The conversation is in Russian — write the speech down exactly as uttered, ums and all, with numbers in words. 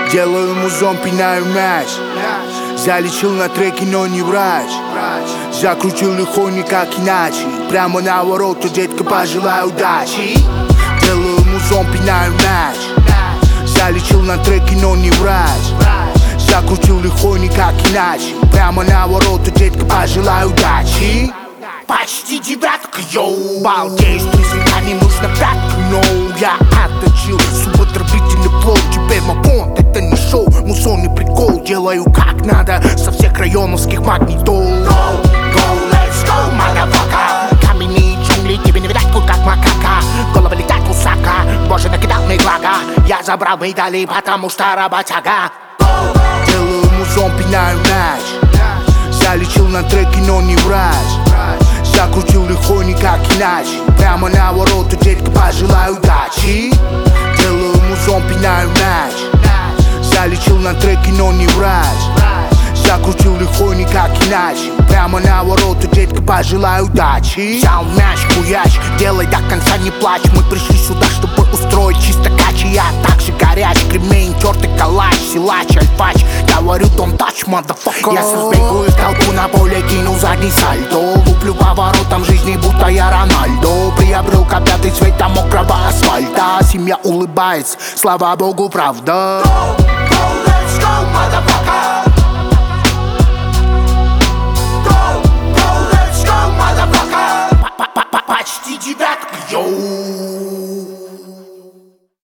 Делаю музон, пинаю мяч. Залечил на треке, но не врач. Закрутил легко, никак иначе. Прямо на ворота, детка, пожелай удачи. Делаю музон, пинаю мяч. Залечил на треке, но не врач. Закрутил легко, никак иначе. Прямо на ворота, детка, пожелай удачи. Почти девятка, йоу. Балдеешь, друзья, не нужно пятка, но я отточил суботребительный флоу. Теперь мой понт, это не шоу, музон не прикол. Делаю как надо со всех районовских магнитол. Go, go, let's go, motherfucker. Каменные джунгли, тебе не видать тут как макака. Головы летят кусака, боже, накидал мне блага. Я забрал медали, потому что работяга. Делаю музон, пинаю мяч. Залечил на треке, но не врач. Закрутил легко, никак иначе. Прямо на ворота, детка, пожелай удачи. Делаю музон, пинаю мяч. Залечил на треке, но не врач. Закрутил легко, никак иначе. Прямо на ворота, детка, пожелай удачи. Взял мяч, хуяч, делай до конца, не плачь. Мы пришли сюда, чтобы устроить чисто кач. И я так же горяч, кремень, тертый калач. Силач, альфач, говорю, don't touch, motherfucker. Я сбегаю в толпу на поле, кину задний сальто. Луплю поворотом жизни, будто я Рональдо. Приобрел когда-то цвета мокрого асфальта. Семья улыбается, слава богу, правда.